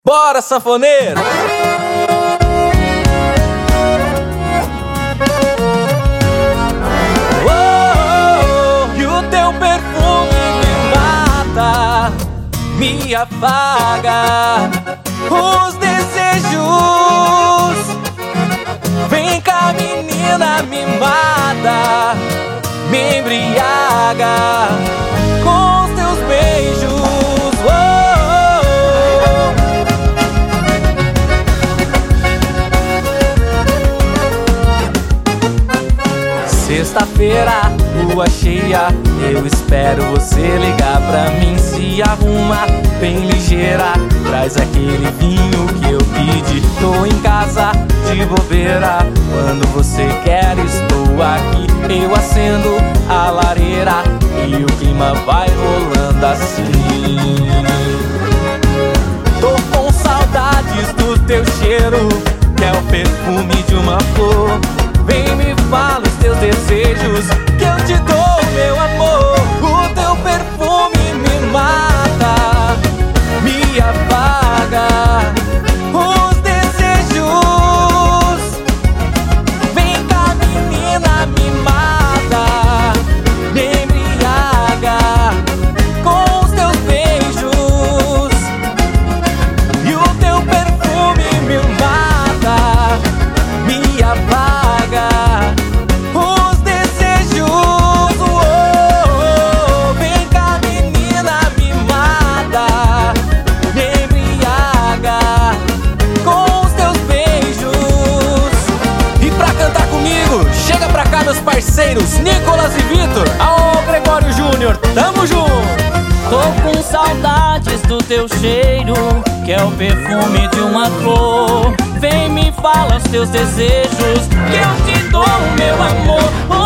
Bora, sanfoneiro! E o teu perfume me mata, me apaga os desejos. Vem cá, menina, me mata, me embriaga com os teus beijos. Sexta-feira, lua cheia, eu espero você ligar pra mim. Se arruma bem ligeira, traz aquele vinho que eu pedi. Tô em casa de bobeira, quando você quer estou aqui. Eu acendo a lareira e o clima vai rolando assim. Tô com saudades do teu cheiro, que é o perfume de uma flor. Vem, me fala os teus desejos, que eu te dou, meu amor. O teu perfume me mata, me apaga os desejos. Vem cá, menina, me mata, me embriaga com os teus beijos. E o teu perfume me mata, me apaga os desejos. Vem cá, menina, me mata, me embriaga com os teus beijos. E pra cantar comigo, chega pra cá, meus parceiros Nicolas e Vitor. Aô, Gregório Júnior, tamo junto. Tô com saudades do teu cheiro, que é o perfume de uma flor. Vem, me fala os teus desejos, que eu te dou, meu amor.